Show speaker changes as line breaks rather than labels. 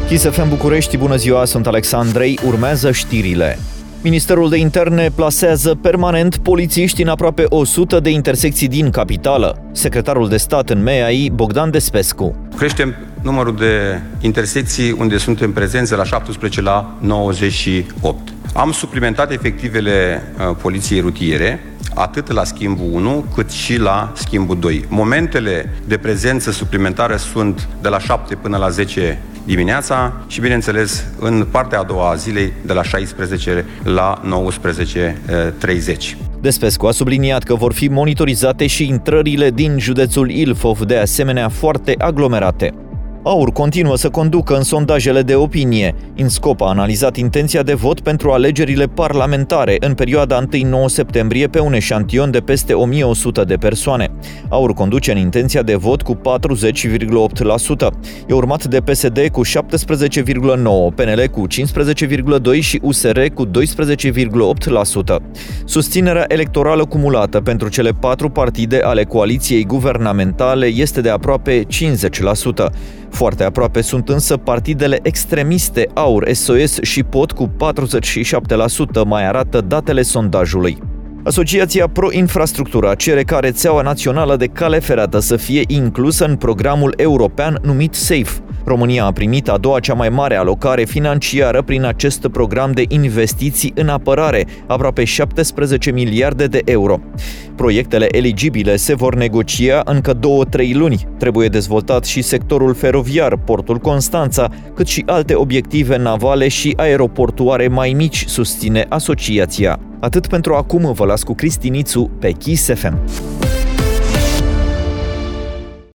Kiss FM București, bună ziua, sunt Alexandrei, urmează știrile. Ministerul de Interne plasează permanent polițiști în aproape 100 de intersecții din capitală. Secretarul de stat în MEAI, Bogdan Despescu.
Creștem numărul de intersecții unde suntem prezenți de la 17 la 98. Am suplimentat efectivele poliției rutiere, atât la schimbul 1, cât și la schimbul 2. Momentele de prezență suplimentară sunt de la 7 până la 10 dimineața și, bineînțeles, în partea a doua a zilei, de la 16 la 19:30.
Despescu a subliniat că vor fi monitorizate și intrările din județul Ilfov, de asemenea foarte aglomerate. AUR continuă să conducă în sondajele de opinie. INSCOP a analizat intenția de vot pentru alegerile parlamentare în perioada 1-9 septembrie pe un eșantion de peste 1100 de persoane. AUR conduce în intenția de vot cu 40,8%. E urmat de PSD cu 17,9%, PNL cu 15,2% și USR cu 12,8%. Susținerea electorală cumulată pentru cele 4 partide ale coaliției guvernamentale este de aproape 50%. Foarte aproape sunt însă partidele extremiste AUR, SOS și POT cu 47%, mai arată datele sondajului. Asociația Pro-Infrastructura cere ca rețeaua națională de cale ferată să fie inclusă în programul european numit SAFE. România a primit a doua cea mai mare alocare financiară prin acest program de investiții în apărare, aproape 17 miliarde de euro. Proiectele eligibile se vor negocia încă 2-3 luni. Trebuie dezvoltat și sectorul feroviar, portul Constanța, cât și alte obiective navale și aeroportuare mai mici, susține asociația. Atât pentru acum, vă las cu Cristi Nițu pe Kiss FM.